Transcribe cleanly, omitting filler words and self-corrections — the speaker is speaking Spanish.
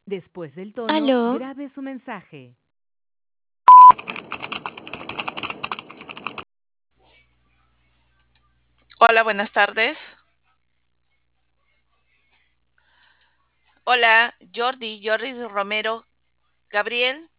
Después del tono, Aló, grabe su mensaje. Hola, buenas tardes. Hola, Jordi Romero, Gabriel.